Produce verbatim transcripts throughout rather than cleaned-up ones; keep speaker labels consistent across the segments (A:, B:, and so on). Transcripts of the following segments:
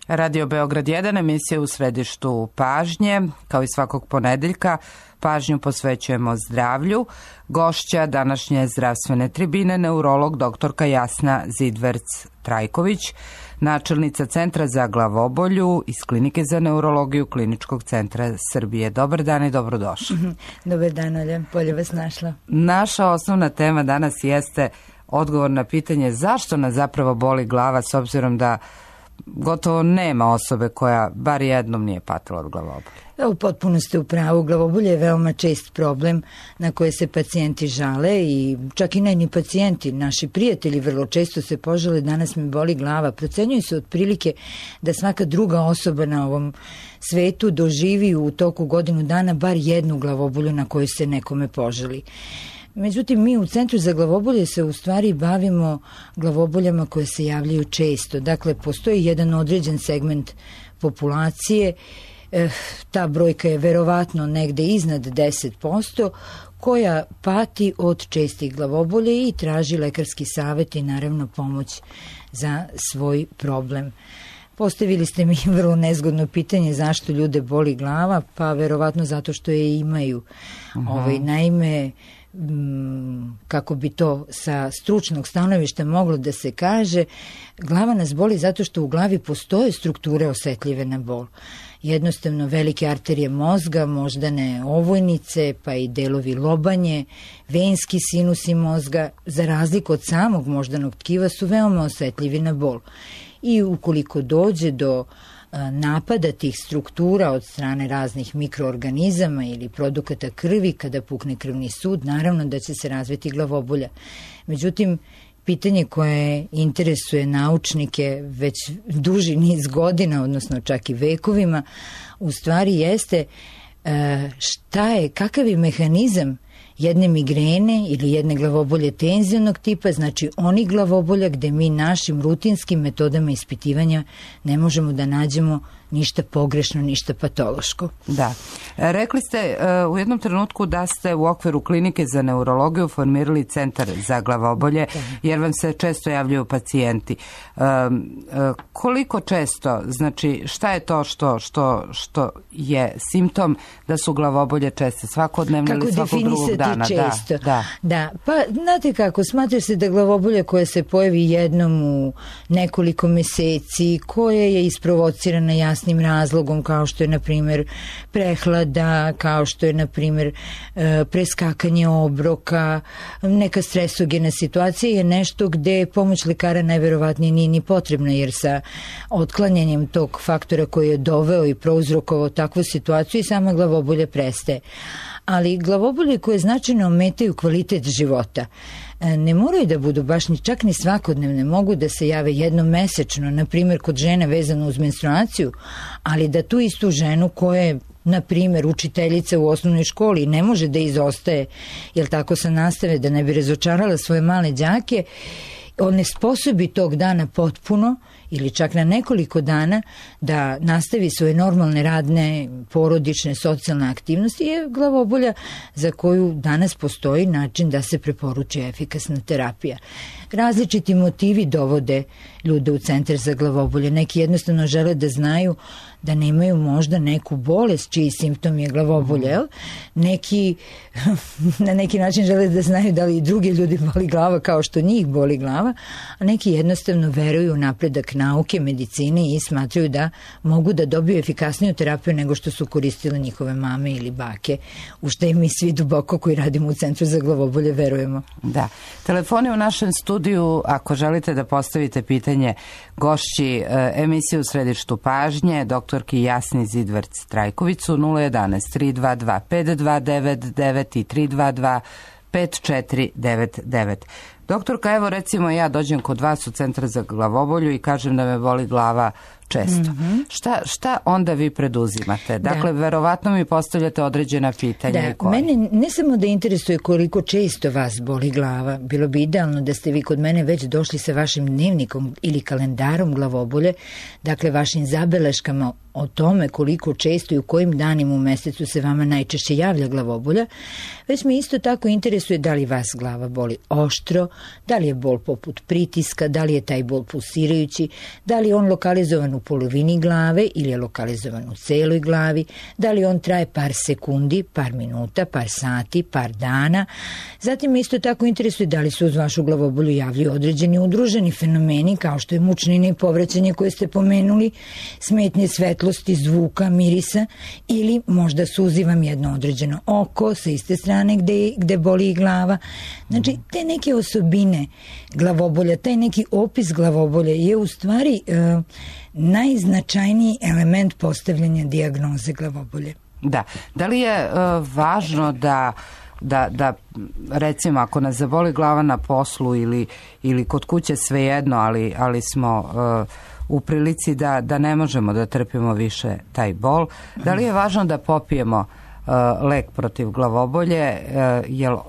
A: Radio Beograd jedan, emisija u središtu pažnje. Kao i svakog ponedeljka, pažnju posvećujemo zdravlju. Gošća današnje zdravstvene tribine, neurolog doktorka Jasna Zidverc-Trajković, načelnica Centra za glavobolju iz Klinike za neurologiju Kliničkog centra Srbije. Dobar dan i dobrodošli.
B: Dobar dan, Olja. Bolje vas našla.
A: Naša osnovna tema danas jeste odgovor na pitanje zašto nas zapravo boli glava, s obzirom da gotovo nema osobe koja bar jednom nije patila od glavobolje.
B: U potpunosti u pravu. Glavobolje je veoma čest problem na koje se pacijenti žale i čak i najni pacijenti, naši prijatelji vrlo često se požale: danas me boli glava. Procenjuje se otprilike da svaka druga osoba na ovom svetu doživi u toku godinu dana bar jednu glavobolju na koju se nekome požali. Međutim, mi u Centru za glavobolje se u stvari bavimo glavoboljama koje se javljaju često. Dakle, postoji jedan određen segment populacije, eh, ta brojka je verovatno negde iznad deset posto, koja pati od čestih glavobolje i traži lekarski savjet i naravno pomoć za svoj problem. Postavili ste mi vrlo nezgodno pitanje zašto ljude boli glava, pa verovatno zato što je imaju. Uh-huh. Ovaj, naime, kako bi to sa stručnog stanovišta moglo da se kaže, glava nas boli zato što u glavi postoje strukture osetljive na bol. Jednostavno velike arterije mozga, moždane ovojnice, pa i delovi lobanje, venski sinusi mozga, za razliku od samog moždanog tkiva, su veoma osetljivi na bol. I ukoliko dođe do napada tih struktura od strane raznih mikroorganizama ili produkata krvi, kada pukne krvni sud, naravno da će se razviti glavobolja. Međutim, pitanje koje interesuje naučnike već duži niz godina, odnosno čak i vekovima, u stvari jeste šta je, kakav je mehanizam jedne migrene ili jedne glavobolje tenzionog tipa, znači oni glavobolja gde mi našim rutinskim metodama ispitivanja ne možemo da nađemo ništa pogrešno, ništa patološko.
A: Da. Rekli ste uh, u jednom trenutku da ste u okviru Klinike za neurologiju formirali Centar za glavobolje, jer vam se često javljaju pacijenti. Uh, uh, koliko često, znači šta je to što, što, što je simptom da su glavobolje česte? Svakodnevno ili svakog drugog dana?
B: Često?
A: Da, da.
B: da. Pa znate kako, smatra se da glavobolja koja se pojavi jednom u nekoliko meseci, koja je isprovocirana jasnim razlogom, kao što je na primjer prehlada, kao što je na primjer preskakanje obroka, neka stresogena situacija, je nešto gde pomoć lekara najverovatnije nije ni potrebna, jer sa otklanjanjem tog faktora koji je doveo i prouzrokovao takvu situaciju i sama glavobolja prestaje. Ali glavobolje koje značajno ometaju kvalitet života ne moraju da budu baš ni čak ni svakodnevne, mogu da se jave jednom mesečno, na primjer kod žene vezano uz menstruaciju, ali da tu istu ženu koja je na primjer učiteljica u osnovnoj školi ne može da izostaje, jel tako, sa nastave, da ne bi razočarala svoje male đake, on ne sposobi tog dana potpuno ili čak na nekoliko dana da nastavi svoje normalne radne, porodične, socijalne aktivnosti, je glavobolja za koju danas postoji način da se preporuči efikasna terapija. Različiti motivi dovode ljude u Centar za glavobolje. Neki jednostavno žele da znaju da nemaju možda neku bolest čiji simptom je glavobolje. Neki na neki način žele da znaju da li i drugi ljudi boli glava kao što njih boli glava, a neki jednostavno veruju u napredak nauke, medicine i smatraju da mogu da dobiju efikasniju terapiju nego što su koristile njihove mame ili bake, u što i mi svi duboko koji radimo u Centru za glavobolje verujemo.
A: Da. Telefoni u našem studiju, ako želite da postavite pitanje gošći e, emisije u središtu pažnje, doktorki Jasni Zidverc-Trajković, su nula jedanaest tri dva dva pet dva devet devet i tri dva dva pet četiri devet devet. Doktorka, evo recimo ja dođem kod vas u Centar za glavobolju i kažem da me boli glava često. Mm-hmm. Šta, šta onda vi preduzimate? Dakle, da. Verovatno mi postavljate određena pitanja.
B: Da,
A: i koje.
B: Mene ne samo da interesuje koliko često vas boli glava, bilo bi idealno da ste vi kod mene već došli sa vašim dnevnikom ili kalendarom glavobolje, dakle vašim zabeleškama o tome koliko često i u kojim danima u mesecu se vama najčešće javlja glavobolja, već me isto tako interesuje da li vas glava boli oštro, da li je bol poput pritiska, da li je taj bol pulsirajući, da li je on lokalizovan u polovini glave ili je lokalizovan u celoj glavi, da li on traje par sekundi, par minuta, par sati, par dana. Zatim me isto tako interesuje da li se uz vašu glavobolju javljaju određeni udruženi fenomeni kao što je mučnine i povraćanje koje ste pomenuli, smetnje svetlosti, zvuka, mirisa ili možda suzi vam jedno određeno oko sa iste strane gde, gde boli i glava. Znači, te neke osobine glavobolja, taj neki opis glavobolja je u stvari e, najznačajniji element postavljanja dijagnoze glavobolje.
A: Da. Da li je e, važno da Da, da recimo ako nas zaboli glava na poslu ili, ili kod kuće svejedno, ali, ali smo uh, u prilici da, da ne možemo da trpimo više taj bol, da li je važno da popijemo uh, lek protiv glavobolje, uh, jer uh,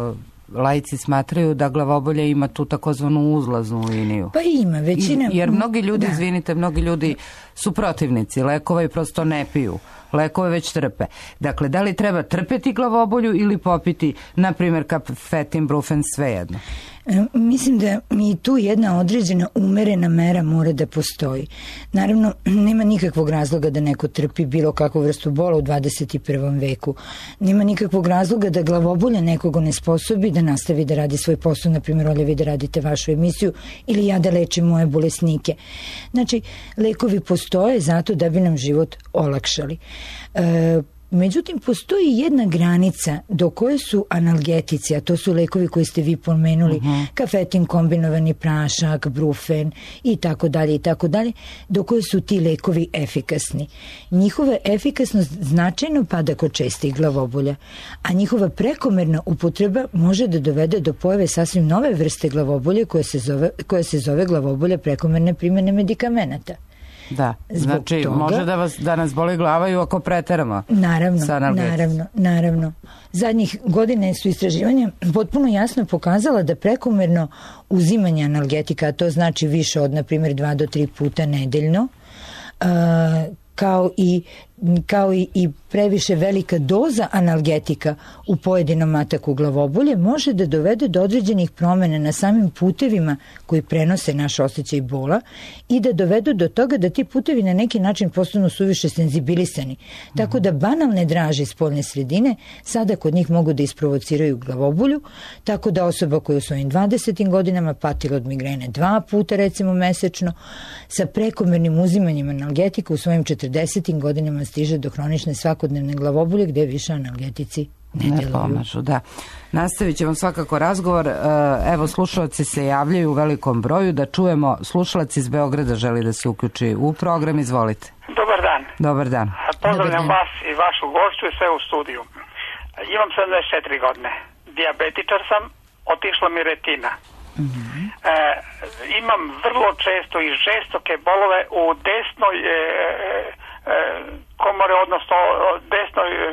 A: laici smatraju da glavobolje ima tu takozvanu uzlaznu liniju.
B: Pa ima, većina...
A: I, jer mnogi ljudi,
B: da.
A: izvinite, mnogi ljudi su protivnici lekova i prosto ne piju. Lekove već trpe. Dakle, da li treba trpeti glavobolju ili popiti, na primjer, kafetin, brufen, svejedno?
B: E, mislim da mi tu jedna određena umerena mera mora da postoji. Naravno, nema nikakvog razloga da neko trpi bilo kakvu vrstu bola u dvadeset prvom veku. Nema nikakvog razloga da glavobolja nekoga ne sposobi da nastavi da radi svoj posao, na primjer, Olja, vi da radite vašu emisiju ili ja da lečim moje bolesnike. Znači, lekovi postoje zato da bi nam život olakšali. E, međutim, postoji jedna granica do koje su analgetici, a to su lekovi koji ste vi pomenuli, uh-huh. kafetin, kombinovani prašak, brufen i tako dalje i tako dalje, do koje su ti lekovi efikasni. Njihova efikasnost značajno pada kod čestih glavobolja, a njihova prekomerna upotreba može da dovede do pojave sasvim nove vrste glavobolje koja se zove, koja se zove glavobolja prekomerne primjene medikamenata.
A: Da, znači toga, može da, vas, da nas boli glava i ako preteramo.
B: Naravno, naravno, naravno. Zadnjih godine su istraživanja potpuno jasno pokazala da prekomerno uzimanje analgetika, a to znači više od, na primjer, dva do tri puta nedeljno, uh, kao i kao i, i previše velika doza analgetika u pojedinom ataku glavobolje može da dovede do određenih promjena na samim putevima koji prenose naš osjećaj bola i da dovedu do toga da ti putevi na neki način postanu suviše senzibilisani. Tako da banalne draže iz spoljne sredine sada kod njih mogu da isprovociraju glavobolju, tako da osoba koja u svojim dvadesetim godinama patila od migrene dva puta recimo mesečno, sa prekomernim uzimanjem analgetika u svojim četrdesetim godinama stiže do hronične svakodnevne glavobolje gde više analgetici ne, ne
A: pomažu. Da. Nastavit ćemo svakako razgovor. Evo, slušalci se javljaju u velikom broju. Da čujemo, slušalac iz Beograda želi da se uključi u program. Izvolite.
C: Dobar dan.
A: Dobar dan.
C: Pozdravljam vas i vašu gošću i sve u studiju. Imam sedamdeset četiri godine. Dijabetičar sam, otišla mi retina. Mm-hmm. E, imam vrlo često i žestoke bolove u desnoj e, e, komore, odnosno desnoj e,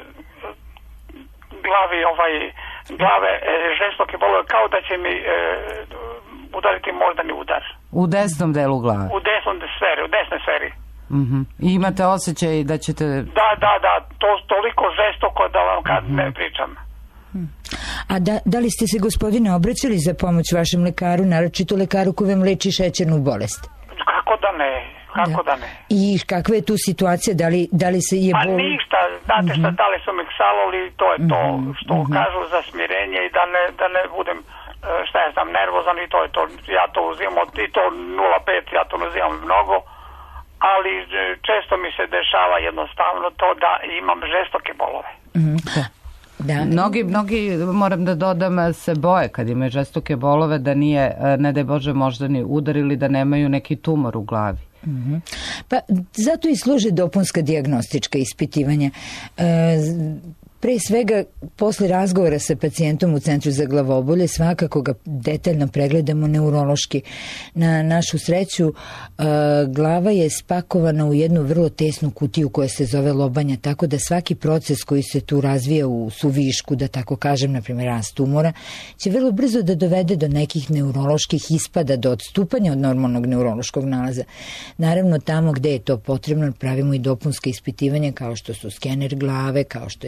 C: glavi, ovaj, glave, e, žestoke bolove, kao da će mi e, udariti moždani udar.
A: U desnom delu glave?
C: U desnom sferi, u desnoj sferi.
A: Mm-hmm. I imate osjećaj da ćete...
C: Da, da, da, to toliko žestoko da vam kad mm-hmm. ne pričam.
B: A da, da li ste se, gospodine, obraćali za pomoć vašem lekaru, naročito lekaru koji vam leči šećernu bolest?
C: Kako da ne, kako da, da ne.
B: I kakva je tu situacija, da li, da li se je
C: bol...
B: bol...
C: Pa ništa, znate šta, mm-hmm. dali su mi ksalol i to je to, što mm-hmm. kažu za smirenje i da ne, da ne budem, šta ja znam, nervozan i to je to, ja to uzimam, i to nula pet, ja to ne uzimam mnogo, ali često mi se dešava jednostavno to da imam žestoke bolove.
B: Mm-hmm. Da. Da.
A: Mnogi, mnogi, moram da dodam, se boje kad imaju žestoke bolove da nije, ne daj Bože, moždani udar ili da nemaju neki tumor u glavi.
B: Mm-hmm. Pa zato i služe dopunska dijagnostička ispitivanja. E, Pre svega, posle razgovora sa pacijentom u Centru za glavobolje, svakako ga detaljno pregledamo neurološki. Na našu sreću, glava je spakovana u jednu vrlo tesnu kutiju koja se zove lobanja, tako da svaki proces koji se tu razvija u suvišku, da tako kažem, na primjer rast tumora, će vrlo brzo da dovede do nekih neuroloških ispada, do odstupanja od normalnog neurološkog nalaza. Naravno, tamo gde je to potrebno, pravimo i dopunske ispitivanja kao što su skener glave, kao što je snimanje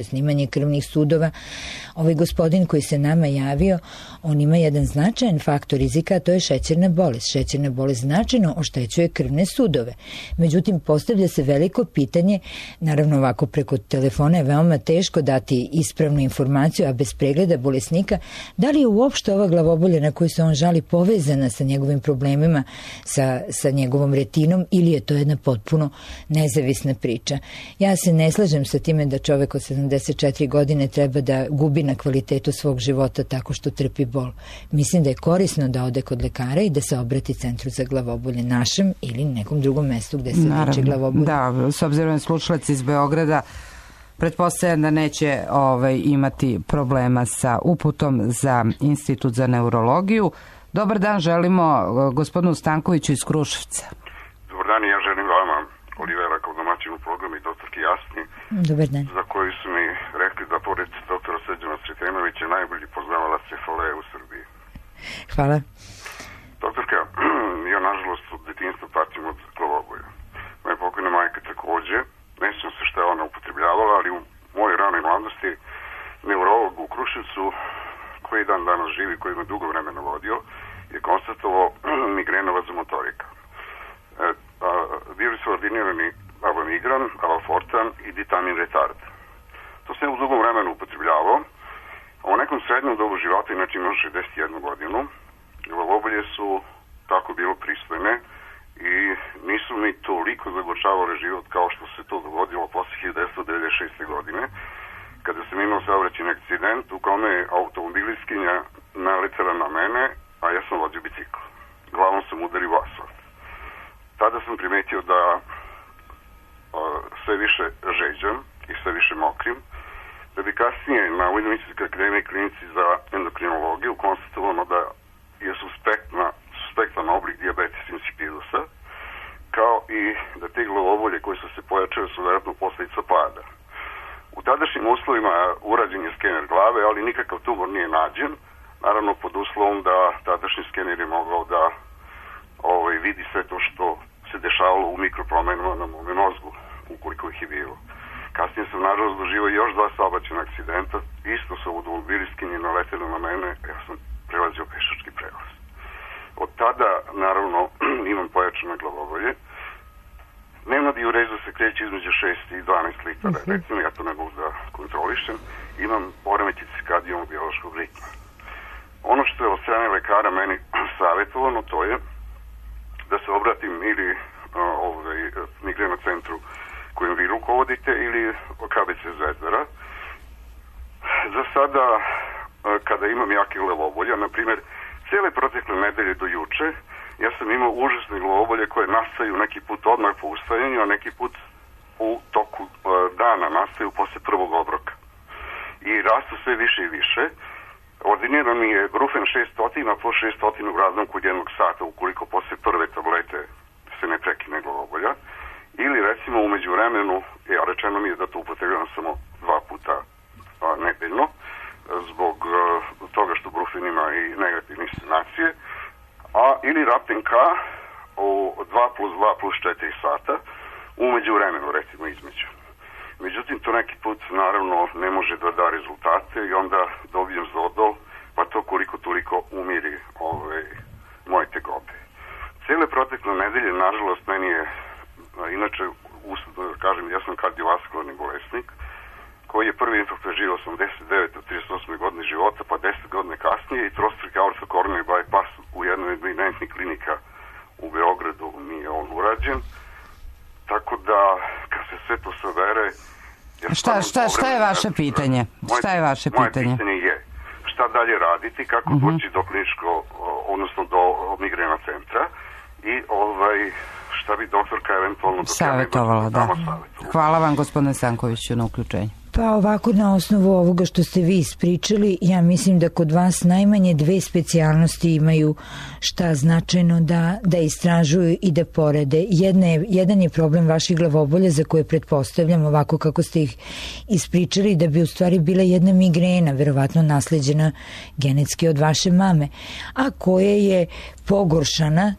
B: postojanje krvnih sudova. Ovaj gospodin koji se nama javio, on ima jedan značajan faktor rizika, a to je šećerna bolest. Šećerna bolest značajno oštećuje krvne sudove. Međutim, postavlja se veliko pitanje, naravno ovako preko telefona je veoma teško dati ispravnu informaciju, a bez pregleda bolesnika, da li je uopšte ova glavobolja na koju se on žali povezana sa njegovim problemima, sa, sa njegovom retinom, ili je to jedna potpuno nezavisna priča. Ja se ne slažem sa time da čovek od sedamdeset četiri godine treba da gubi na kvalitetu svog života tako što trpi bol. Mislim da je korisno da ode kod lekara i da se obrati centru za glavobolje našem ili nekom drugom mestu gde se leči glavobolje.
A: Da, s obzirom na slušalac iz Beograda, pretpostavljam da neće ovaj, imati problema sa uputom za Institut za neurologiju. Dobar dan, želimo gospodinu Stankoviću iz Kruševca.
D: Dobar dan, ja želim vama, Olivera, kao domaćinu programa i doktorki Jasni,
B: Dobar dan,
D: za koju su mi rekli da pored doktora Srđana Sretenovića najbolji poznavala cefaleje u Srbiji.
B: hvala.
D: Doktorka, ja nažalost od detinjstva patim od glavobolja. Moja pokojna majka takođe, ne sjećam se šta je ona upotrebljavala, ali u mojoj ranoj mladosti neurolog u Kruševcu, koji dan danas živi, koji me dugo vremena vodio, je konstatovao migrena vazomotorika. E, a, bili su ordinirani avamigran, avalfortan i ditamin retard. To se u dugom vremenu upotrebljavao, a u nekom srednjem dobu života, inače imam šezdeset jednu godinu, glavobolje su tako bilo pristojne i nisu mi toliko zagorčavale život kao što se to dogodilo posle hiljadu devetsto devedeset šeste. godine, kada sam imao saobraćajni akcident u kome je automobilistkinja naletela na mene, a ja sam vodio bicikl. Glavom sam udario u asfalt. Tada sam primetio da a, sve više žeđam i sve više mokrim, da bi kasnije na Vojno-medicinskoj akademiji klinici za endokrinologiju konstatovano da je suspektna, suspektan oblik dijabetes insipidusa, kao i da te glavobolje koje su se pojačale su vjerojatno posljedica pada. U tadašnjim uslovima urađen je skener glave, ali nikakav tumor nije nađen, naravno pod uslovom da tadašnji skener je mogao da ovaj, vidi sve to što se dešavalo u mikropromenama na mome mozgu, ukoliko ih je bilo. Kasnije sam nažalost doživao još dva saobraćajna akcidenta, isto su automobilistkinje naleteli na mene, ja sam prelazio pešački prelaz. Od tada, naravno, imam pojačane glavobolje. Dnevna diureza se kreće između šest i dvanaest litara, uh-huh. recimo, ja to ne mogu da kontrolišem. Imam poremećaj cirkadijalnog biološkog ritma. Ono što je od strane lekara meni savjetovano, to je da se obratim ili ovaj, migrena centru kojim vi rukovodite ili K B C Zvezdara. Za sada, kada imam jake glavobolje, na primjer, cijele protekle nedelje do juče, ja sam imao užasne glavobolje koje nastaju neki put odmah po ustajanju, a neki put u toku dana nastaju posle prvog obroka. I rastu sve više i više. Ordiniran mi je Brufen šesto plus šesto u razmaku od jednog sata, ukoliko posle prve tablete se ne prekine glavobolja. Ili recimo umeđu vremenu, ja rečeno mi je da to upotrebljavam samo dva puta a, nedeljno, zbog a, toga što Brufen ima i negativne inscenacije, a ili Rapten K u dva plus dva plus četiri sata, umeđu vremenu recimo između. Međutim, to neki put naravno ne može da da rezultate i onda dobijem zodol, pa to koliko toliko umiri ove, moje tegobe. Cijele protekle nedelje, nažalost, meni je, inače, kažem, ja sam kardiovaskularni bolesnik, koji je prvi infarkt preživio osamdeset devete od trideset osme godine života, pa deset godine kasnije i trostruki aortokorniji bypass u jednoj od eminentnih klinika u Beogradu mi je on urađen. Tako da, kad se sve to savere... Ja
A: šta, šta, šta je vaše pitanje?
D: Moje,
A: šta je vaše
D: moje
A: pitanje?
D: Moje pitanje je šta dalje raditi, kako uh-huh. doći do kliničko, odnosno do migrena centra i ovaj, šta bi doktorka eventualno...
A: Savjetovala, da. Hvala vam, gospodine Stankoviću, na uključenju.
B: Pa ovako, na osnovu ovoga što ste vi ispričali, ja mislim da kod vas najmanje dve specijalnosti imaju šta značajno da, da istražuju i da porede. Jedna je, jedan je problem vaših glavobolja za koje pretpostavljam ovako kako ste ih ispričali da bi u stvari bila jedna migrena, verovatno nasleđena genetski od vaše mame, a koja je pogoršana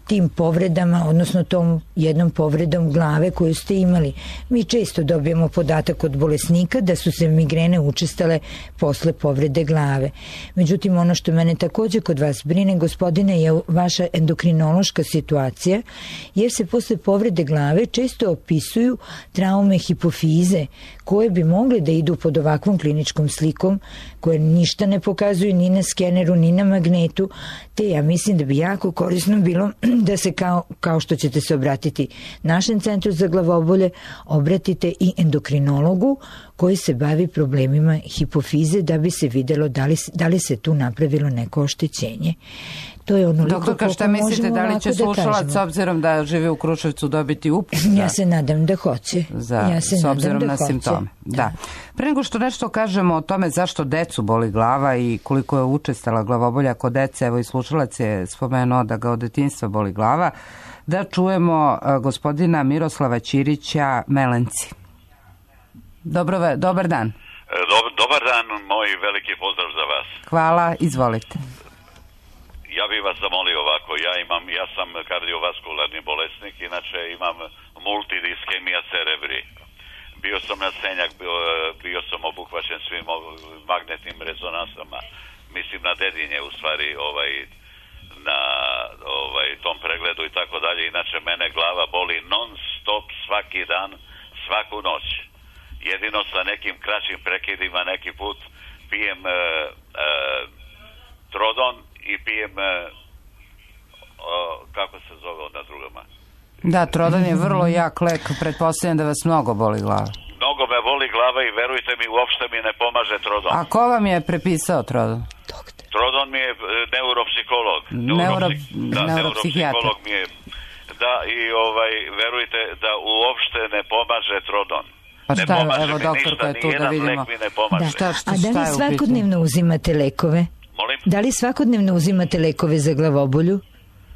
B: tim povredama, odnosno tom jednom povredom glave koju ste imali. Mi često dobijemo podatak od bolesnika da su se migrene učestale posle povrede glave. Međutim, ono što mene takođe kod vas brine, gospodine, je vaša endokrinološka situacija, jer se posle povrede glave često opisuju traume hipofize koje bi mogle da idu pod ovakvom kliničkom slikom, koje ništa ne pokazuju ni na skeneru, ni na magnetu, te ja mislim da bi jako korisno bilo da se kao, kao što ćete se obratiti našem centru za glavobolje, obratite i endokrinologu koji se bavi problemima hipofize da bi se videlo da li, da li se tu napravilo neko oštećenje. To je ono.
A: Doktorka, šta mislite, da li će slušalac da s obzirom da živi u Kruševcu dobiti uput?
B: Ja se nadam da hoće.
A: Za,
B: ja se
A: s obzirom
B: da
A: na
B: hoće.
A: simptome. Da. Pre nego što nešto kažemo o tome zašto decu boli glava i koliko je učestala glavobolja kod dece, evo i slušalac je spomenuo da ga od detinjstva boli glava, da čujemo uh, gospodina Miroslava Ćirića Melenci. Dobro, dobar dan.
E: Dobar, dobar dan, moj veliki pozdrav za vas.
A: Hvala, izvolite.
E: Ja bih vas zamolio ovako, ja imam, ja sam kardiovaskularni bolesnik, inače imam multidiskemija cerebri. Bio sam na senjak, bio, bio sam obuhvaćen svim magnetnim rezonansama, mislim na dedinje u stvari, ovaj, na ovaj, tom pregledu i tako dalje. Inače mene glava boli non stop svaki dan, svaku noć. Jedino sa nekim kraćim prekidima neki put pijem e, e, Trodon i pijem, e, o, kako se zove onda drugama?
A: Da, Trodon je vrlo jak lek, pretpostavljam da vas mnogo boli glava.
E: Mnogo me boli glava i verujte mi, uopšte mi ne pomaže Trodon.
A: A ko vam je prepisao Trodon?
E: Trodon mi je neuropsiholog.
A: Neuro,
E: da,
A: neuropsihijatar.
E: mi je, da, i ovaj, verujte da uopšte ne pomaže Trodon.
A: Pa šta,
E: ne pomaže
A: evo
E: mi
A: doktorka je
E: ništa,
A: tu da vidimo.
E: Lek mi ne pomaže.
B: Da.
A: Šta, šta,
B: A da li svakodnevno uzimate lekove?
E: Molim?
B: Da li svakodnevno uzimate lekove za glavobolju?
E: E,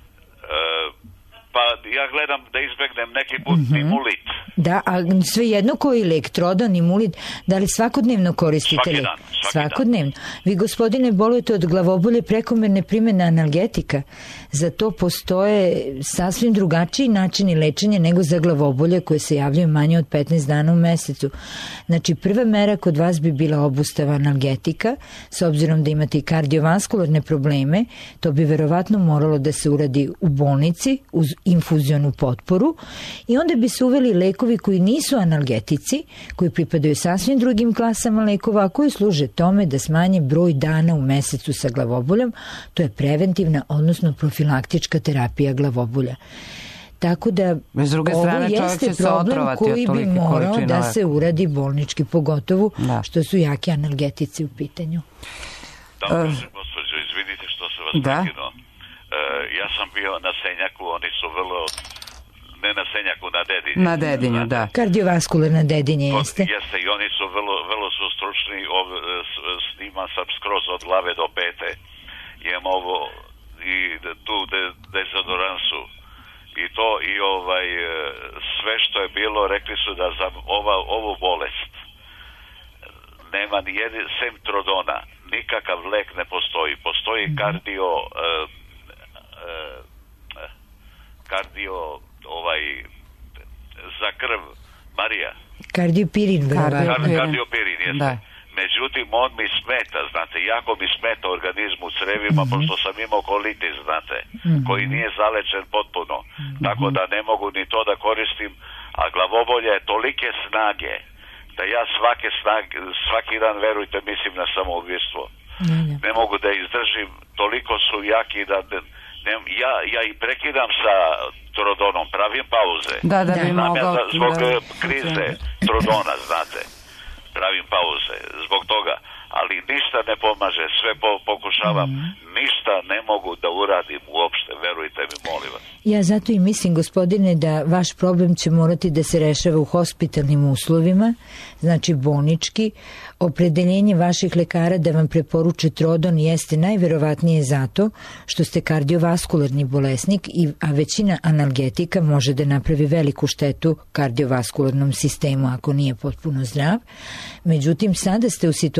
E: pa ja gledam da izbegnem neki put mm-hmm. Nimulit.
B: Da, a svejedno koji lek, Trodon, Nimulit, da li svakodnevno koristite
E: svaki
B: lek?
E: Dan, svaki
B: svakodnevno.
E: Dan.
B: Vi, gospodine, bolujete od glavobolje prekomerne primjene analgetika. Za to postoje sasvim drugačiji načini lečenja nego za glavobolje koje se javljaju manje od petnaest dana u mesecu. Znači, prva mera kod vas bi bila obustava analgetika, s obzirom da imate i kardiovaskularne probleme, to bi verovatno moralo da se uradi u bolnici uz infuzionu potporu i onda bi se uveli lekovi koji nisu analgetici, koji pripadaju sasvim drugim klasama lekova, a koji služe tome da smanje broj dana u mesecu sa glavoboljom. To je preventivna, odnosno profilaktička terapija glavobolja. Tako da ovo jeste problem koji bi morao da se uradi bolnički, pogotovo da. Što su jaki analgetici u pitanju.
E: Da, gospođo, izvinite što se vas da. prekinuo. E, ja sam bio na Senjaku, oni su vrlo, ne na Senjaku, na Dedinju.
A: Na Dedinju, da.
B: Kardiovaskularna Dedinje jeste.
E: Jeste i oni su vrlo, vrlo su stručni, ov, snimam sam skroz od glave do pete. Imam ovo i tu de, dezodoransu. I to i ovaj sve što je bilo, rekli su da za ova, ovu bolest nema ni jedan sem Trodona, nikakav lek ne postoji. Postoji kardio uh, uh, kardio ovaj za krv Marija.
B: Kardiopirin,
E: Kardiopirin, kardiopirin jeste. Da. Međutim, on mi smeta, znate, jako mi smeta organizmu u crevima, mm-hmm. pošto sam imao kolitis, znate, mm-hmm. koji nije zalečen potpuno. Mm-hmm. Tako da ne mogu ni to da koristim, a glavobolja je tolike snage, da ja svake snage, svaki dan, verujte, mislim na samoubistvo. Mm-hmm. Ne mogu da izdržim, toliko su jaki da... Ne, ja, ja i prekidam sa Trodonom, pravim pauze.
A: Da, da bi
E: Znam
A: mogao...
E: ja zbog
A: da,
E: krize Trodona, znate. Pravim pauze zbog toga, ali ništa ne pomaže, sve po, pokušavam, mm. ništa ne mogu da uradim uopšte, verujte mi, molim vas.
B: Ja zato i mislim, gospodine, da vaš problem će morati da se rešava u hospitalnim uslovima, znači bolnički. Opredeljenje vaših lekara da vam preporuče Trodon jeste najverovatnije zato što ste kardiovaskularni bolesnik, a većina analgetika može da napravi veliku štetu kardiovaskularnom sistemu ako nije potpuno zdrav. Međutim, sada ste u situaciji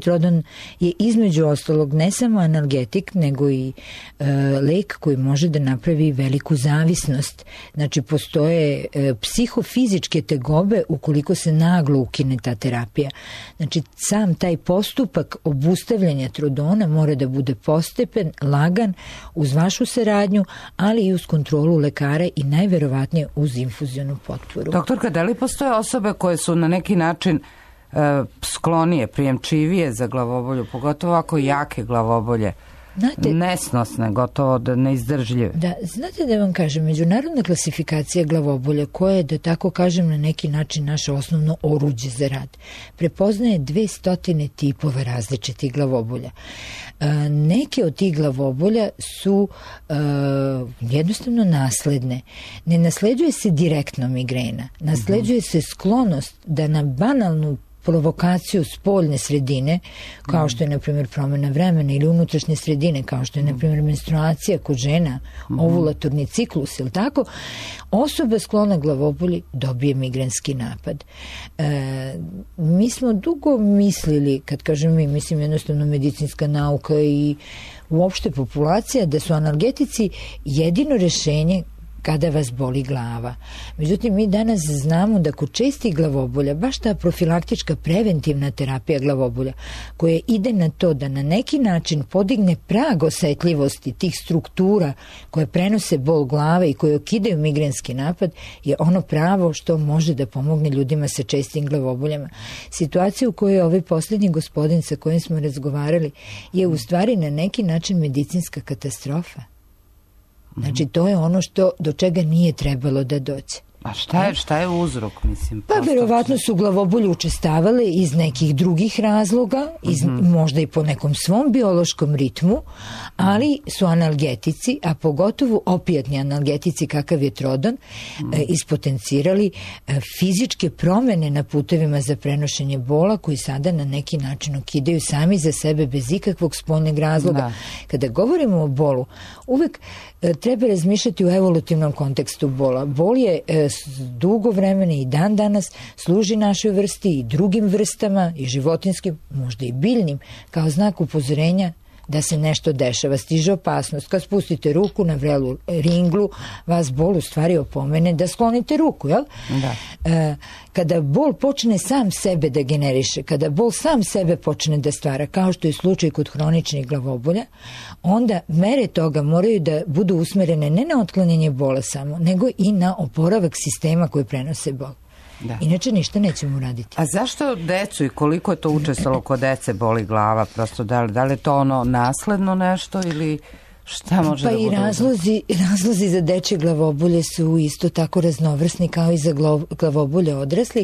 B: Trodon je između ostalog ne samo analgetik, nego i e, lek koji može da napravi veliku zavisnost. Znači, postoje e, psihofizičke tegobe ukoliko se naglo ukine ta terapija. Znači, sam taj postupak obustavljanja Trodona mora da bude postepen, lagan, uz vašu saradnju, ali i uz kontrolu lekara i najverovatnije uz infuzionu potporu.
A: Doktorka, da li postoje osobe koje su na neki način e, sklonije, prijemčivije za glavobolju, pogotovo ako jake glavobolje, znate, nesnosne, gotovo da neizdržljive? Da,
B: znate da vam kažem, međunarodna klasifikacija glavobolja, koja je, da tako kažem, na neki način naše osnovno oruđe za rad, prepoznaje dve stotine tipova različitih glavobolja. E, neke od tih glavobolja su e, jednostavno nasledne. Ne nasleđuje se direktno migrena, nasleđuje se sklonost da na banalnu provokaciju spoljne sredine, kao što je, na primjer, promjena vremena, ili unutrašnje sredine, kao što je, na primjer, menstruacija kod žena, ovulatorni ciklus, ili tako, osoba sklona glavobolji dobije migrenski napad. E, mi smo dugo mislili, kad kažem mi, mislim jednostavno medicinska nauka i uopšte populacija, da su analgetici jedino rešenje kada vas boli glava. Međutim, mi danas znamo da kod čestih glavobolja, baš ta profilaktička preventivna terapija glavobolja, koja ide na to da na neki način podigne prag osetljivosti tih struktura koje prenose bol glave i koje okidaju migrenski napad, je ono pravo što može da pomogne ljudima sa čestim glavoboljama. Situacija u kojoj je ovaj posljednji gospodin sa kojim smo razgovarali je u stvari na neki način medicinska katastrofa. Znači, to je ono što do čega nije trebalo da dođe.
A: A šta je, šta je uzrok, mislim?
B: Pa, verovatno su glavobolje učestavale iz nekih drugih razloga, iz, mm-hmm. možda i po nekom svom biološkom ritmu, ali su analgetici, a pogotovo opijatni analgetici kakav je Trodon, mm-hmm. e, ispotencirali e, fizičke promene na putevima za prenošenje bola, koji sada na neki način okidaju sami za sebe bez ikakvog spoljnog razloga. Da. Kada govorimo o bolu, uvek e, treba razmišljati u evolutivnom kontekstu bola. Bol je e, dugo vremena i dan danas služi našoj vrsti i drugim vrstama i životinskim, možda i biljnim, kao znak upozorenja da se nešto dešava, stiže opasnost. Kad spustite ruku na vrelu ringlu, vas bol u stvari opomene da sklonite ruku, jel? Da. E, kada bol počne sam sebe da generiše, kada bol sam sebe počne da stvara, kao što je slučaj kod hroničnih glavobolja, onda mere toga moraju da budu usmerene ne na otklanjanje bola samo, nego i na oporavak sistema koji prenose bol. Da. Inače ništa nećemo uraditi.
A: A zašto decu i koliko je to učestalo kod dece boli glava? Prosto da li, da li je to ono nasledno nešto ili šta može
B: pa
A: da bude?
B: Pa i razlozi, razlozi za dečje glavobolje su isto tako raznovrsni kao i za glavobolje odraslih.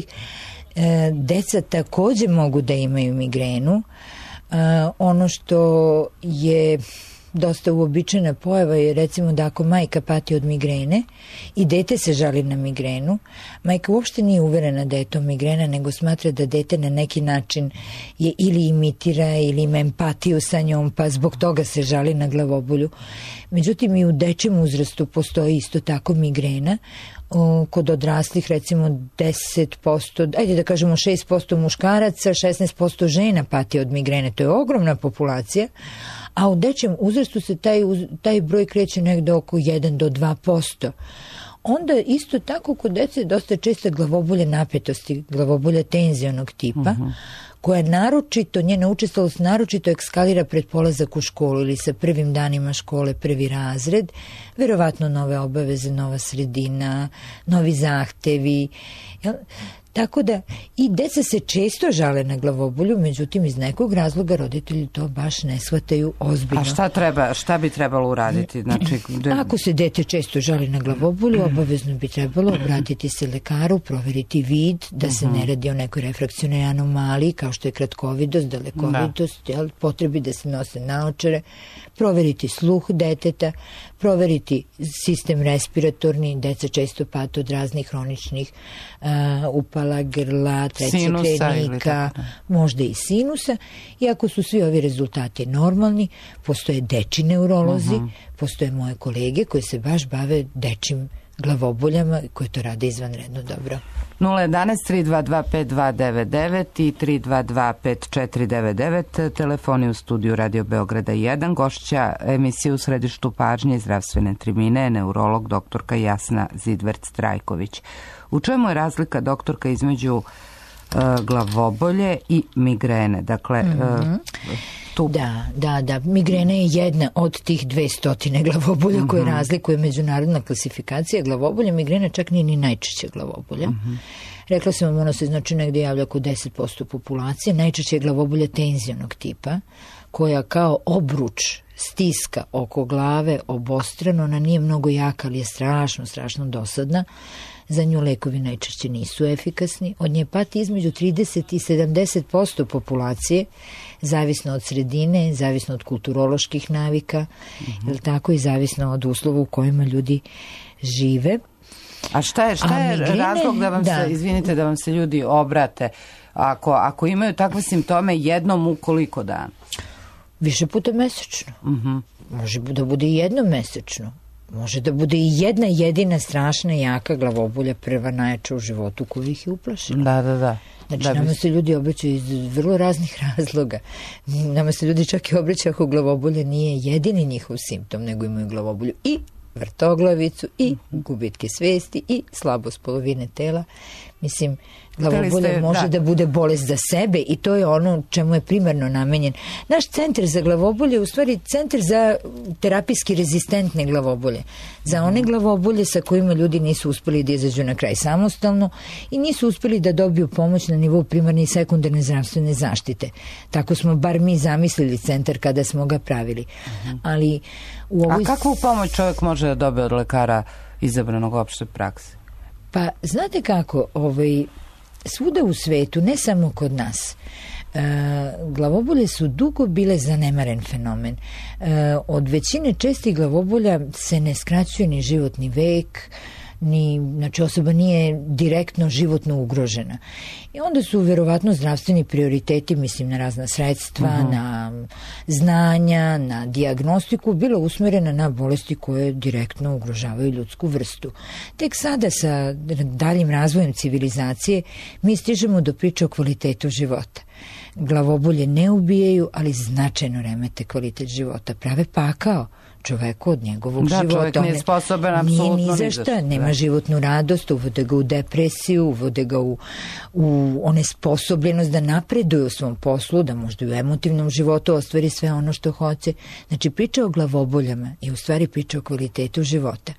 B: E, deca takođe mogu da imaju migrenu. E, ono što je dosta uobičajena pojava je, recimo, da ako majka pati od migrene i dete se žali na migrenu, majka uopšte nije uverena da je to migrena, nego smatra da dete na neki način je ili imitira ili ima empatiju sa njom, pa zbog toga se žali na glavobolju. Međutim, i u dečjem uzrastu postoji isto tako migrena. O, kod odraslih, recimo deset posto, ajde da kažemo šest posto muškaraca, šesnaest posto žena pati od migrene. To je ogromna populacija, a u dečjem uzrastu se taj, taj broj kreće negde oko jedan do dva posto. Onda isto tako kod dece je dosta česta glavobolje napetosti, glavobolje tenzionog tipa, uh-huh. koja naročito, njena učestalost naročito ekskalira pred polazak u školu ili sa prvim danima škole, prvi razred, verovatno nove obaveze, nova sredina, novi zahtevi. Jel? Tako da i deca se često žale na glavobolju, međutim iz nekog razloga roditelji to baš ne shvataju ozbiljno.
A: A šta treba, šta bi trebalo uraditi? Znači, de...
B: Ako se dete često žali na glavobolju, obavezno bi trebalo obratiti se lekaru, proveriti vid, da se ne radi o nekoj refrakcionoj anomaliji, kao što je kratkovidost, dalekovidost, da. Jel, potrebi da se nose naočare, proveriti sluh deteta, proveriti sistem respiratorni, deca često pate od raznih hroničnih uh, upala grla, trećeg rednika, možda i sinusa. I ako su svi ovi rezultati normalni, postoje dečji neurolozi, uh-huh. postoje moje kolege koji se baš bave dečjim glavoboljama koji to rade izvanredno dobro.
A: nula jedan tri dva dva pet dva devet devet i tri dva dva pet četiri devet devet, telefoni u studiju Radio Beograda jedan. Gošća emisije U središtu pažnje i zdravstvene tribine je neurolog doktorka Jasna Zidvert-Strajković. U čemu je razlika, doktorka, između uh, glavobolje i migrene? Dakle, mm-hmm. uh, tu...
B: Da, da, da. Migrena je jedna od tih dve stotine glavobolja mm-hmm. koje razlikuje međunarodna klasifikacija glavobolja. Migrena čak nije ni najčešće glavobolja. Mm-hmm. Rekla sam vam, ono se znači negdje javlja oko deset posto populacije. Najčešće je glavobolja tenzionog tipa, koja kao obruč stiska oko glave obostrano. Ona nije mnogo jaka, ali je strašno, strašno dosadna. Za nju lekovi najčešće nisu efikasni. Od nje pati između trideset i sedamdeset posto populacije, zavisno od sredine, zavisno od kulturoloških navika, mm-hmm. ili tako, i zavisno od uslova u kojima ljudi žive.
A: A šta je, šta je migrene, razlog da vam da. se, izvinite, da vam se ljudi obrate ako, ako imaju takve simptome jednom u koliko dana?
B: Više puta mesečno.
A: Mm-hmm.
B: Može da bude i jednom mesečno. Može da bude i jedna jedina strašna jaka glavobolja, prva najjača u životu koja ih je uplašila.
A: Da, da, da.
B: Znači,
A: da
B: nama
A: bi...
B: se ljudi obraćaju iz vrlo raznih razloga. Nama se ljudi čak i obraćaju ako glavobolja nije jedini njihov simptom, nego imaju glavobolju i vrtoglavicu, i gubitke svesti, i slabost polovine tela. Mislim, glavobolja ste, može da. da bude bolest za sebe i to je ono čemu je primarno namenjen. Naš centar za glavobolje je u stvari centar za terapijski rezistentne glavobolje. Za one glavobolje sa kojima ljudi nisu uspeli da izađu na kraj samostalno i nisu uspeli da dobiju pomoć na nivou primarne i sekundarne zdravstvene zaštite. Tako smo bar mi zamislili centar kada smo ga pravili. Uh-huh. Ali u ovoj...
A: A kakvu pomoć čovjek može da dobije od lekara izabranog u opštoj praksi?
B: Pa, znate kako, ovaj, svuda u svetu, ne samo kod nas, e, glavobolje su dugo bile zanemaren fenomen. E, od većine čestih glavobolja se ne skraćuje ni životni vek, ni, znači osoba nije direktno životno ugrožena. I onda su verovatno zdravstveni prioriteti, mislim na razna sredstva, uh-huh. na znanja, na dijagnostiku, bila usmerena na bolesti koje direktno ugrožavaju ljudsku vrstu. Tek sada sa daljim razvojem civilizacije mi stižemo do priče o kvalitetu života. Glavobolje ne ubijaju, ali značajno remete kvalitet života. Prave pakao čoveku od njegovog
A: da,
B: života.
A: Da, čovjek nije sposoban apsolutno
B: ni za šta, nema životnu radost, uvode ga u depresiju, uvode ga u, u onesposobljenost da napreduje u svom poslu, da možda u emotivnom životu ostvari sve ono što hoće. Znači, priča o glavoboljama je u stvari priča o kvalitetu života.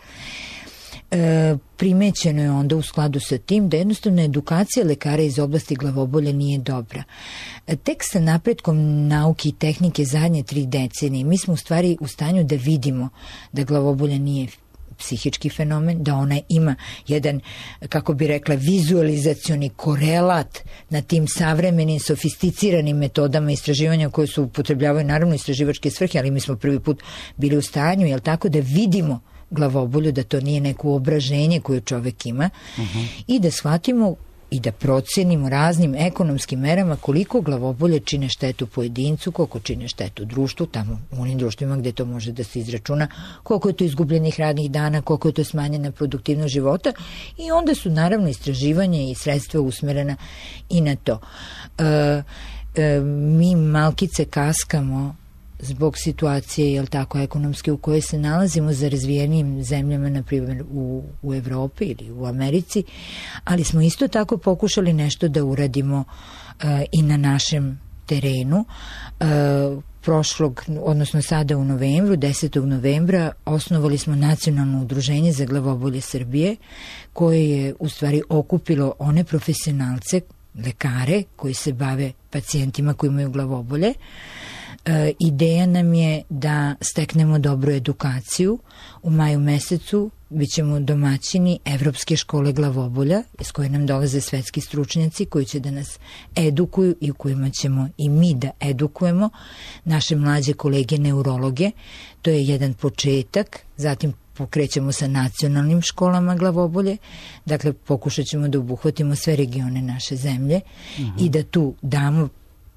B: E, primećeno je onda u skladu sa tim da jednostavno edukacija lekara iz oblasti glavobolja nije dobra. E, tek sa napretkom nauke i tehnike zadnje tri decenije mi smo u stvari u stanju da vidimo da glavobolja nije psihički fenomen, da ona ima jedan, kako bi rekla, vizualizacioni korelat na tim savremenim, sofisticiranim metodama istraživanja koje su upotrebljavaju naravno istraživačke svrhe, ali mi smo prvi put bili u stanju, jel tako, da vidimo glavobolju, da to nije neko obraženje koje čovek ima uh-huh. i da shvatimo i da procenimo raznim ekonomskim merama koliko glavobolje čine štetu pojedincu, koliko čine štetu društvu, tamo u onim društvima gde to može da se izračuna, koliko je to izgubljenih radnih dana, koliko je to smanjena produktivnost života i onda su naravno istraživanja i sredstva usmerena i na to. E, e, mi malkice kaskamo zbog situacije, jel tako, ekonomske u kojoj se nalazimo za razvijenim zemljama, na primjer u, u Evropi ili u Americi, ali smo isto tako pokušali nešto da uradimo uh, i na našem terenu. Uh, prošlog, odnosno sada u novembru, desetog novembra, osnovali smo Nacionalno udruženje za glavobolje Srbije, koje je u stvari okupilo one profesionalce, lekare koji se bave pacijentima koji imaju glavobolje. E, ideja nam je da steknemo dobru edukaciju. U maju mesecu bit ćemo domaćini Evropske škole glavobolja, iz koje nam dolaze svetski stručnjaci koji će da nas edukuju i u kojima ćemo i mi da edukujemo naše mlađe kolege neurologe. To je jedan početak, zatim pokrećemo sa nacionalnim školama glavobolje, dakle pokušat ćemo da obuhvatimo sve regione naše zemlje uh-huh. i da tu damo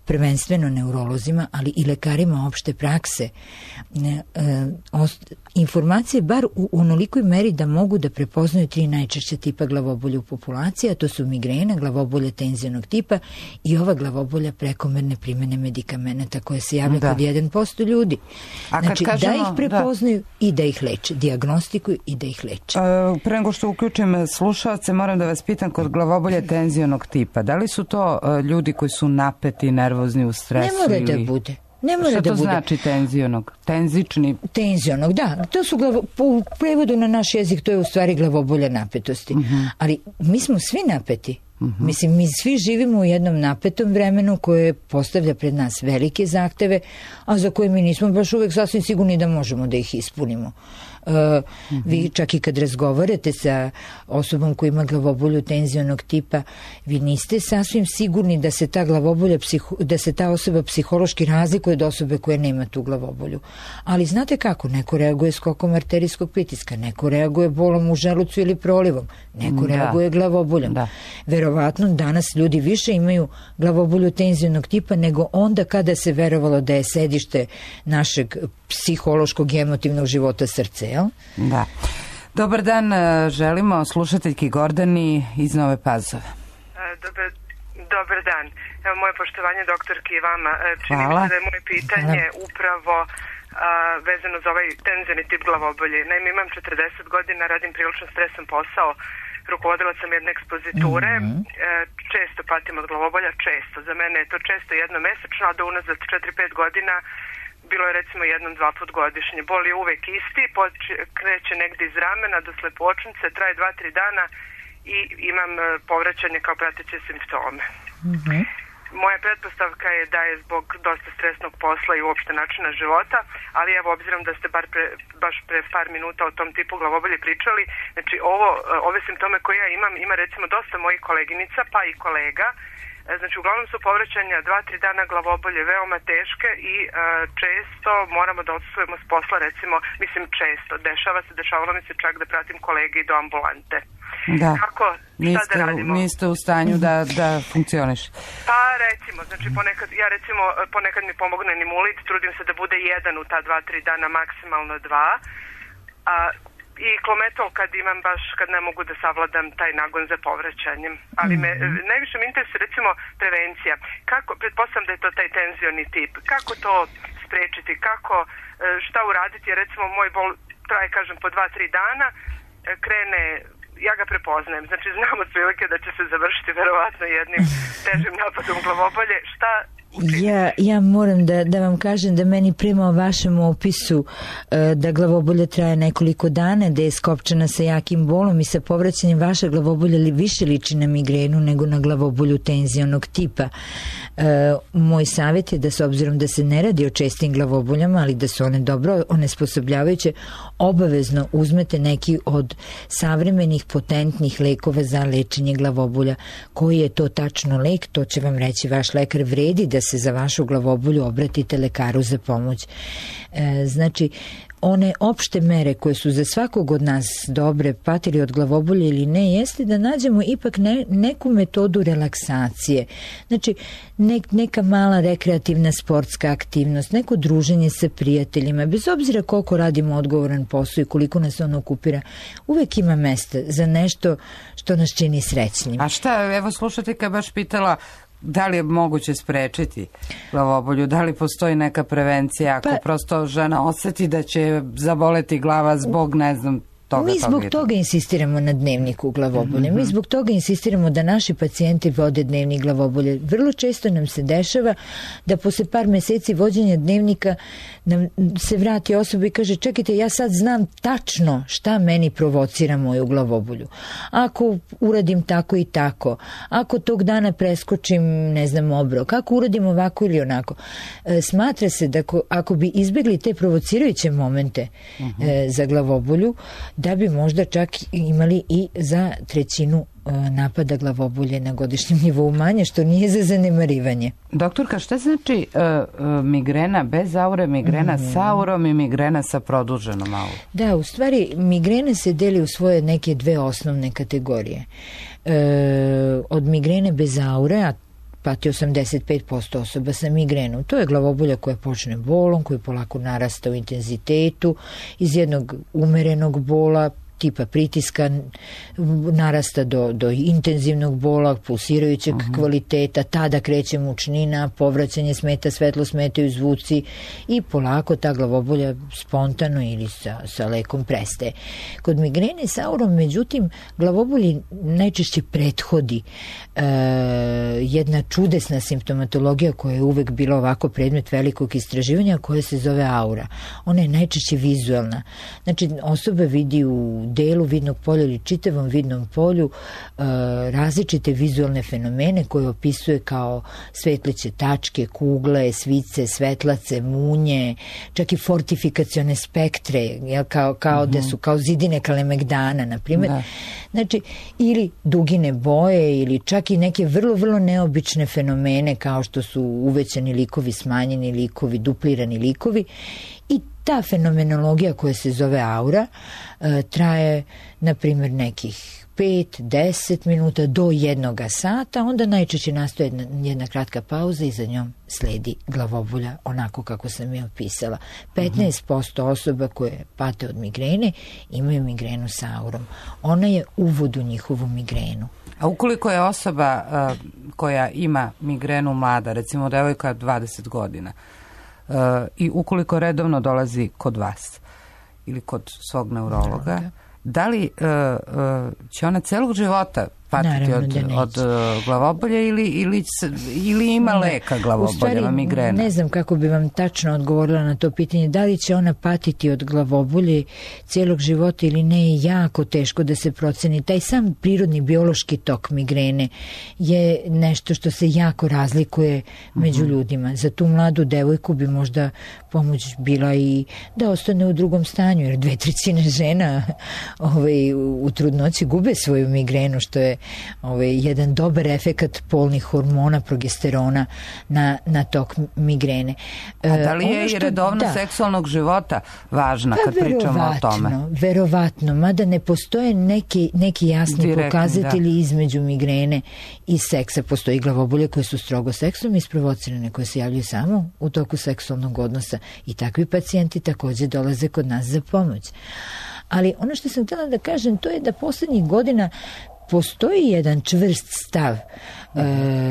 B: prvenstveno neurolozima, ali i lekarima opšte prakse, ne, e, ost, informacije bar u onolikoj meri da mogu da prepoznaju tri najčešće tipa glavobolja u populaciji, a to su migrena, glavobolja tenzionog tipa i ova glavobolja prekomerne primene medikamenata koja se javlja da. kod jedan posto ljudi. A znači kažemo, da ih prepoznaju da. i da ih leče, dijagnostikuju i da ih leče.
A: E, pre nego što uključim slušalce, moram da vas pitam kod glavobolje tenzionog tipa, da li su to uh, ljudi koji su napeti, nervozni, u stresu?
B: Ne mora
A: ili...
B: da bude. Ne mora
A: Šta
B: da
A: to
B: bude.
A: znači tenzionog? Tenzični?
B: Tenzionog, da. To su glavo, u prevodu na naš jezik to je u stvari glavobolja napetosti. Uh-huh. Ali mi smo svi napeti. Uh-huh. Mislim, mi svi živimo u jednom napetom vremenu koje postavlja pred nas velike zahteve, a za koje mi nismo baš uvek sasvim sigurni da možemo da ih ispunimo. Uh, uh-huh. Vi čak i kad razgovarate sa osobom koja ima glavobolju tenzionog tipa, vi niste sasvim sigurni da se ta glavobolja psiho, da se ta osoba psihološki razlikuje od osobe koja nema tu glavobolju. Ali znate kako? Neko reaguje skokom arterijskog pritiska, neko reaguje bolom u želucu ili prolivom, neko da. reaguje glavoboljom. Da. Verovatno danas ljudi više imaju glavobolju tenzionog tipa nego onda kada se verovalo da je sedište našeg psihološkog i emotivnog života srce, jel?
A: Da. Dobar dan, želimo slušateljki Gordani iz Nove Pazove.
F: Dobar, dobar dan. Evo moje poštovanje doktorki i vama. Čini mi se da je moje pitanje Hvala. upravo a, vezano za ovaj tenzioni tip glavobolje. Naime, imam četrdeset godina, radim prilično stresan posao, rukovodila sam jedne ekspoziture, mm-hmm. često patim od glavobolja, često. Za mene je to često jednomesečno, a da unazad četiri pet godina bilo je recimo jednom, dva put godišnje. Bol je uvek isti, poče, kreće negde iz ramena do slepočnice, traje dva, tri dana i imam povraćanje kao prateće simptome. Mm-hmm. Moja pretpostavka je da je zbog dosta stresnog posla i uopšte načina života, ali evo, obzirom da ste bar pre, baš pre par minuta o tom tipu glavobolje pričali, znači ovo, ove simptome koje ja imam, ima recimo dosta mojih koleginica, pa i kolega. Znači, uglavnom su povraćanja dva, tri dana glavobolje veoma teške i uh, često moramo da odsustujemo s posla, recimo, mislim često, dešava se, dešavalo mi se čak da pratim kolege i do ambulante.
A: Da,
F: Kako,
A: niste,
F: da radimo?
A: niste u stanju da, da funkcioniš.
F: Pa recimo, znači ponekad, ja recimo ponekad mi pomogne Nimulit, trudim se da bude jedan u ta dva, tri dana, maksimalno dva, a i klometol kad imam baš, kad ne mogu da savladam taj nagon za povraćanjem. Ali me, mm-hmm. najviše me interesuje recimo prevencija. Kako, pretpostavljam da je to taj tenzioni tip. Kako to sprečiti? Kako, šta uraditi? Jer recimo moj bol traje, kažem, po dva, tri dana, krene, ja ga prepoznajem. Znači znam od prilike da će se završiti verovatno jednim težim napadom glavobolje. Šta
B: Ja, ja moram da, da vam kažem da meni prema vašem opisu da glavobolja traje nekoliko dana, da je skopčana sa jakim bolom i sa povraćanjem vaša glavobolja li više liči na migrenu nego na glavobolju tenzionog tipa. E, moj savjet je da, s obzirom da se ne radi o čestim glavoboljama, ali da su one dobro onesposobljavajuće, obavezno uzmete neki od savremenih potentnih lekova za lečenje glavobolja. Koji je to tačno lek, to će vam reći vaš lekar. Vredi da se za vašu glavobolju obratite lekaru za pomoć. E, znači, one opšte mere koje su za svakog od nas dobre, patili od glavobolje ili ne, jeste da nađemo ipak ne, neku metodu relaksacije. Znači, ne, neka mala rekreativna sportska aktivnost, neko druženje sa prijateljima, bez obzira koliko radimo odgovoran posao i koliko nas on okupira, uvek ima mesta za nešto što nas čini srećnim.
A: A šta, evo slušajte, kad baš pitala da li je moguće sprečiti glavobolju, da li postoji neka prevencija ako pa, prosto žena oseti da će zaboleti glava zbog, ne znam, toga,
B: mi zbog
A: toga,
B: toga insistiramo na dnevniku glavobolje. Mm-hmm. Mi zbog toga insistiramo da naši pacijenti vode dnevnik glavobolje. Vrlo često nam se dešava da posle par meseci vođenja dnevnika nam se vrati osoba i kaže, čekajte, ja sad znam tačno šta meni provocira moju glavobolju. Ako uradim tako i tako, ako tog dana preskočim, ne znam, obrok, ako uradim ovako ili onako. E, smatra se da ako, ako bi izbegli te provocirajuće momente mm-hmm. e, za glavobolju, da bi možda čak imali i za trećinu napada glavobolje na godišnjem nivou manje, što nije za zanemarivanje.
A: Doktorka, šta znači uh, uh, migrena bez aure, migrena mm. sa aurom i migrena sa produženom aurom?
B: Da, u stvari migrena se deli u svoje neke dve osnovne kategorije. E, od migrene bez aure, a pati osamdeset pet posto osoba sa migrenom. To je glavobolja koja počne bolom, koja polako narasta u intenzitetu, iz jednog umerenog bola, tipa pritiska, narasta do, do intenzivnog bola, pulsirajućeg uh-huh. kvaliteta, tada kreće mučnina, povraćanje, smeta svetlo, smetaju zvuci i polako ta glavobolja spontano ili sa, sa lekom prestaje. Kod migrene sa aurom, međutim, glavobolji najčešće prethodi e, jedna čudesna simptomatologija koja je uvek bila ovako predmet velikog istraživanja, koja se zove aura. Ona je najčešće vizualna. Znači, osoba vidi u delu vidnog polja ili čitavom vidnom polju e, različite vizualne fenomene koje opisuje kao svetleće tačke, kugle, svice, svetlace, munje, čak i fortifikacione spektre, jel, kao, kao mm-hmm. da su kao zidine Kalemegdana, na primjer. Da. Znači, ili dugine boje ili čak i neke vrlo, vrlo neobične fenomene kao što su uvećani likovi, smanjeni likovi, duplirani likovi. I ta fenomenologija koja se zove aura e, traje, na primjer, nekih pet do deset minuta do jednoga sata, onda najčešće nastoje jedna, jedna kratka pauza i za njom sledi glavobolja onako kako sam je opisala. petnaest posto osoba koje pate od migrene imaju migrenu sa aurom. Ona je uvod u njihovu migrenu.
A: A ukoliko je osoba uh, koja ima migrenu mlada, recimo devojka dvadeset godina, Uh, i ukoliko redovno dolazi kod vas ili kod svog neurologa, da li uh, uh, će ona celog života patiti od, od uh, glavobolje ili, ili, ili ima leka glavobolja na migrena?
B: Ne znam kako bi vam tačno odgovorila na to pitanje. Da li će ona patiti od glavobolje cijelog života ili ne, je jako teško da se proceni. Taj sam prirodni biološki tok migrene je nešto što se jako razlikuje među uh-huh. ljudima. Za tu mladu devojku bi možda pomoć bila i da ostane u drugom stanju, jer dve trećine žena ovaj, u trudnoći gube svoju migrenu, što je ovaj, jedan dobar efekat polnih hormona, progesterona na, na tok migrene.
A: A da li je što, i redovno da, seksualnog života važna pa, kad pričamo o tome?
B: Verovatno, mada ne postoje neki, neki jasni direktni pokazatelji da. između migrene i seksa. Postoji glavobolje koje su strogo seksom isprovocirane, koje se javljaju samo u toku seksualnog odnosa i takvi pacijenti također dolaze kod nas za pomoć. Ali ono što sam htjela da kažem, to je da poslednjih godina postoji jedan čvrst stav, e,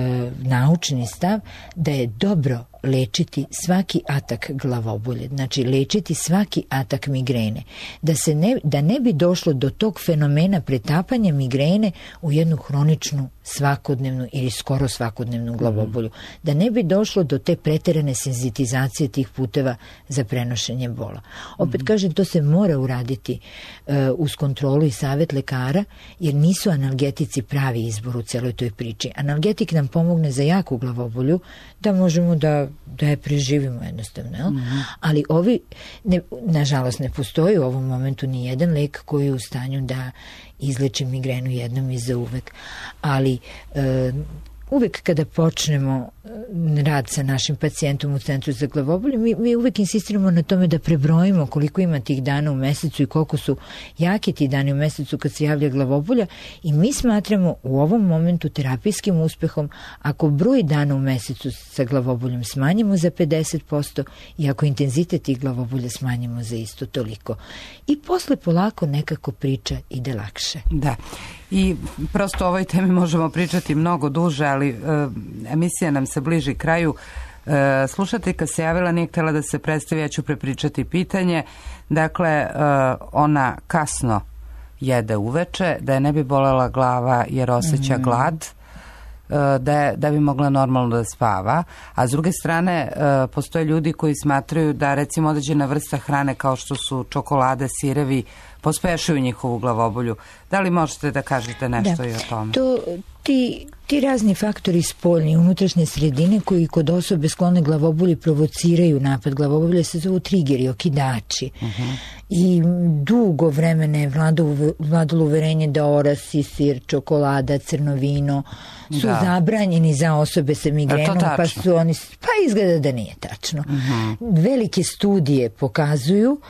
B: naučni stav, da je dobro lečiti svaki atak glavobolje, znači lečiti svaki atak migrene, da, se ne, da ne bi došlo do tog fenomena pretapanja migrene u jednu hroničnu svakodnevnu ili skoro svakodnevnu glavobolju, da ne bi došlo do te preterane senzitizacije tih puteva za prenošenje bola. Opet kažem, to se mora uraditi uh, uz kontrolu i savjet lekara, jer nisu analgetici pravi izbor u celoj toj priči. Analgetik nam pomogne za jaku glavobolju da možemo da, da je preživimo jednostavno. Jel? Mm-hmm. Ali ovi, ne, nažalost, ne postoji u ovom momentu ni jedan lek koji je u stanju da izleči migrenu jednom i za uvek. Ali e, uvek kada počnemo rad sa našim pacijentom u centru za glavobolje, mi, mi uvek insistiramo na tome da prebrojimo koliko ima tih dana u mesecu i koliko su jaki ti dani u mesecu kad se javlja glavobolja, i mi smatramo u ovom momentu terapijskim uspehom ako broj dana u mesecu sa glavoboljom smanjimo za pedeset posto i ako intenzitet tih glavobolja smanjimo za isto toliko. I posle polako nekako priča ide lakše.
A: Da. I prosto o ovoj temi možemo pričati mnogo duže, ali uh, emisija nam se bliži kraju. Uh, slušateljka se javila, nije htjela da se predstavi, ja ću prepričati pitanje. Dakle, uh, ona kasno jede uveče, da je ne bi bolela glava jer osjeća mm. glad, Da, je, da bi mogla normalno da spava, a s druge strane uh, postoje ljudi koji smatraju da recimo određena vrsta hrane kao što su čokolade, sirevi pospešuju njihovu glavobolju. Da li možete da kažete nešto da, i o tome?
B: To, ti, ti razni faktori spoljni, unutrašnje sredine koji kod osobe sklone glavobolji provociraju napad glavobolje se zovu trigeri, okidači. Uh-huh. I dugo vremena je vladalo uverenje da orasi, sir, čokolada, crno vino su da. zabranjeni za osobe sa migrenom, pa su oni, pa izgleda da nije tačno. Uh-huh. Velike studije pokazuju,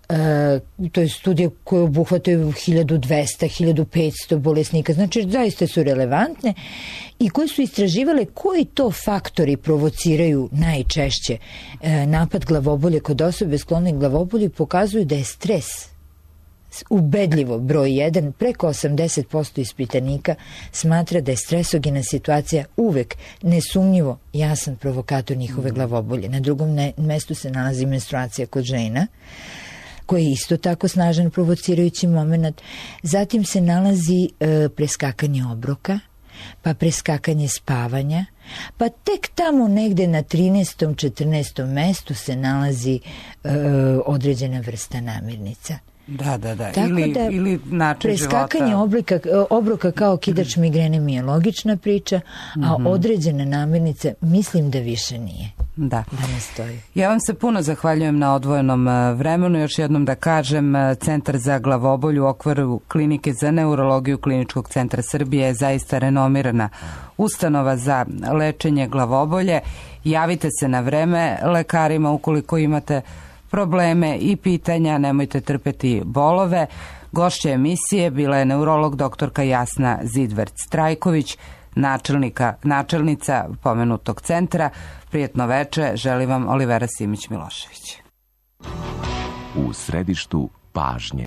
B: uh, to je studije koje obuhvataju hiljadu dvesta, hiljadu petsto bolesnika, znači zaista su relevantne relevantne i koje su istraživale koji to faktori provociraju najčešće napad glavobolje kod osobe sklone glavobolju, pokazuju da je stres ubedljivo broj jedan. Preko osamdeset posto ispitanika smatra da je stresogena situacija uvek nesumnjivo jasan provokator njihove glavobolje. Na drugom mestu se nalazi menstruacija kod žena, koji je isto tako snažan provocirajući moment. Zatim se nalazi e, preskakanje obroka, pa preskakanje spavanja, pa tek tamo negde na trinaestom četrnaestom mestu se nalazi e, određena vrsta namirnica.
A: Da, da, da.
B: Tako
A: ili,
B: da
A: ili način
B: preskakanje
A: života.
B: Oblika, obroka kao kidač migrene mi je logična priča, a mm-hmm. određene namirnice mislim da više nije.
A: Da.
B: Da ne stoji.
A: Ja vam se puno zahvaljujem na odvojenom vremenu. Još jednom da kažem, Centar za glavobolju u okviru Klinike za neurologiju Kliničkog centra Srbije je zaista renomirana ustanova za lečenje glavobolje. Javite se na vreme lekarima ukoliko imate probleme i pitanja, nemojte trpeti bolove. Gošća emisije bila je neurolog doktorka Jasna Zidvert-Strajković, načelnika, načelnica pomenutog centra. Prijetno veče, želi vam Olivera Simić-Milošević.
G: U središtu pažnje.